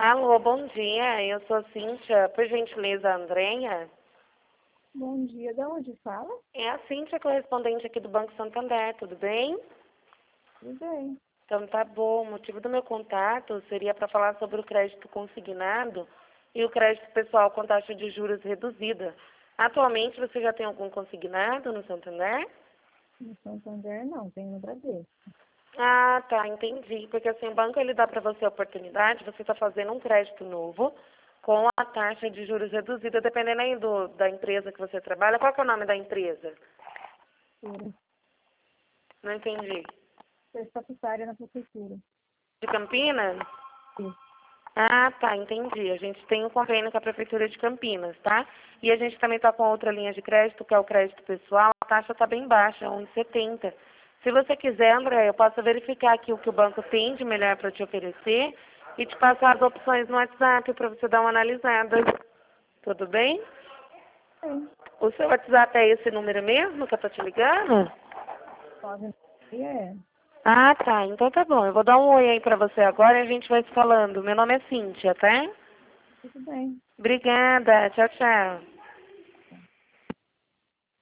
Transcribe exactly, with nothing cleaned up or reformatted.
Alô, bom dia. Eu sou Cíntia, por gentileza, Andréia. Bom dia, de onde fala? É a Cíntia, correspondente aqui do Banco Santander, tudo bem? Tudo bem. Então tá bom. O motivo do meu contato seria para falar sobre o crédito consignado e o crédito pessoal com taxa de juros reduzida. Atualmente você já tem algum consignado no Santander? No Santander não, tem no Bradesco. Ah, tá, entendi. Porque assim, o banco ele dá para você a oportunidade, você está fazendo um crédito novo com a taxa de juros reduzida, dependendo aí do, da empresa que você trabalha. Qual que é o nome da empresa? Prefeitura. Não entendi. Sou estatutária na prefeitura. De Campinas? Sim. Ah, tá, entendi. A gente tem um convênio com a Prefeitura de Campinas, tá? E a gente também está com outra linha de crédito, que é o crédito pessoal. A taxa está bem baixa, um vírgula setenta. Se você quiser, André, eu posso verificar aqui o que o banco tem de melhor para te oferecer e te passar as opções no WhatsApp para você dar uma analisada. Tudo bem? Sim. O seu WhatsApp é esse número mesmo que eu tô te ligando? Pode. É. Ah, tá. Então tá bom. Eu vou dar um oi aí pra você agora e a gente vai se falando. Meu nome é Cíntia, tá? Tudo bem. Obrigada. Tchau, tchau.